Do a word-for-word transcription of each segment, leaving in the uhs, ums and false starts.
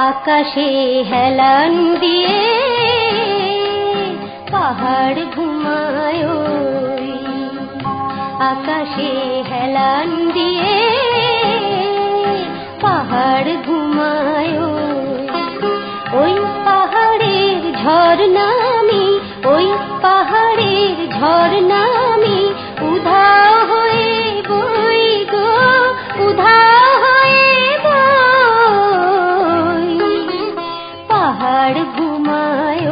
আকাশে হেলান দিয়ে পাহাড় ঘুমায়, আকাশে হেলান দিয়ে পাহাড় ঘুমায়। ওই পাহাড়ের ঝরনামি, ওই পাহাড়ের ঝরনামি উধাও হয়ে বই গো, উধাও হয়ে বই। পাহাড় ঘুমায়,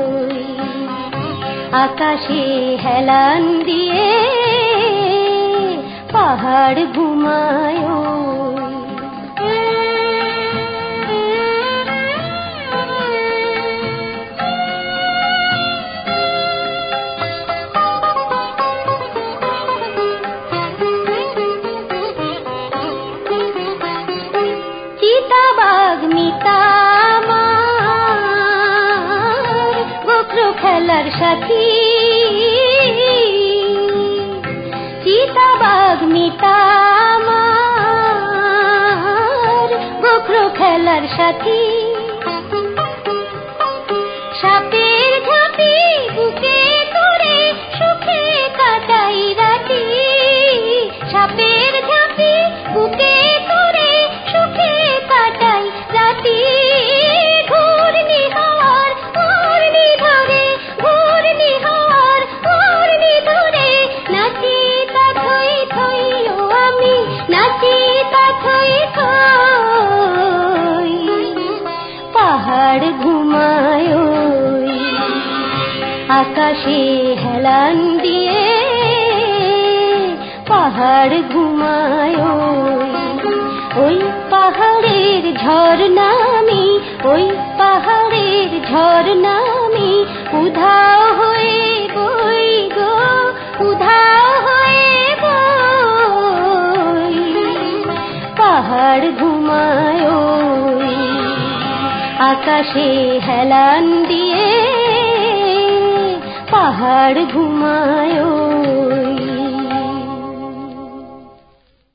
আকাশে হেলান দিয়ে পাহাড় ঘুমায়। চিতাবাঘ মিতা আমার গোখরো খেলার সাথী, চিতাবাঘ মিতা আমার গোখরো খেলার সাথী। সাপের ঝাঁপি বুকে করে সুখে কাটাই রাতি, সাপের ঝাঁপি বুকে করে সুখে কাটাই রাতি। ঘূর্ণি হাওয়ার ঘূর্ণি ধরে, ঘূর্ণি হাওয়ার ঘূর্ণি ধরে নাচি তা থই থই, ও আমি নাচি তা থই থই। পাহাড় ঘুমায়, আকাশে হেলান দিয়ে পাহাড় ঘুমায়। ওই পাহাড়ের ঝরনামি, ওই পাহাড়ের ঝরনামি উধাও হয়ে বই গো, উধাও হয়ে বই। পাহাড় ঘুমায়, আকাশে হেলান দিয়ে পাহাড় ঘুমায়।